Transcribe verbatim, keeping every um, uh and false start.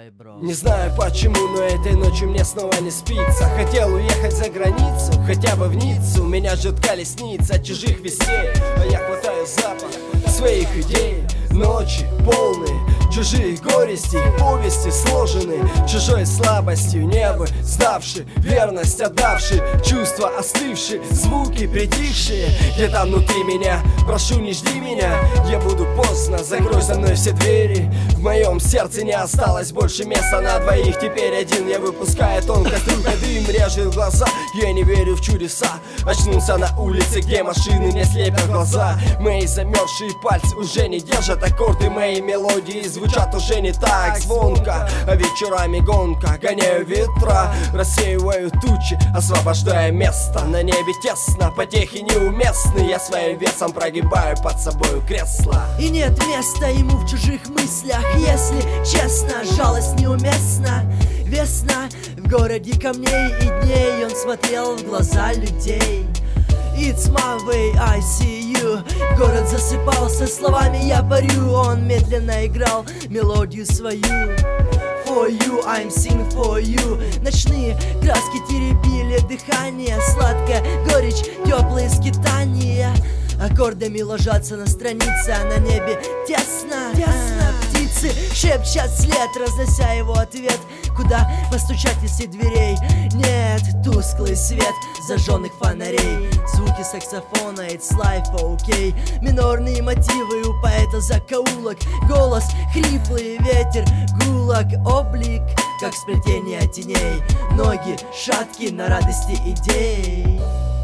Давай, бро. Не знаю почему, но этой ночью мне снова не спится. Хотел уехать за границу, хотя бы в Ниццу. Меня ждет колесница от чужих вестей, а я хватаю запах своих идей. Ночи полные чужих горестей, повести сложены чужой слабостью. Небо сдавши, верность отдавши, чувства остывшие, звуки притихшие. Где-то внутри меня, прошу, не жди меня, я буду поздно, закрой за мной все двери. В моем сердце не осталось больше места на двоих. Теперь один я выпускаю тонко струйка, дым режет глаза. Я не верю в чудеса. Очнулся на улице, где машины не слепят глаза. Мои замерзшие пальцы уже не держат аккорды. Мои мелодии звучат уже не так звонко. А вечерами гонка, гоняю ветра, рассеиваю тучи, освобождая место. На небе тесно, потехи неуместны. Я своим весом прогибаю под собою кресло. И нет места ему в чужих мыслях, если честно, жалость неуместна. Весна в городе камней и дней, он смотрел в глаза людей. It's my way, I see you. Город засыпался словами, я парю. Он медленно играл мелодию свою. For you, I'm singing for you. Ночные краски теребили дыхание, сладкая горечь, теплые скитания. Аккордами ложатся на странице, а на небе тесно, тесно. Птицы шепчат вслед, разнося его ответ. Куда постучать, если дверей нет? Тусклый свет зажженных фонарей, звуки саксофона, it's life, okay. Минорные мотивы у поэта закоулок, голос хриплый, ветер гулок, облик, как сплетение теней, ноги шаткие на радости идей.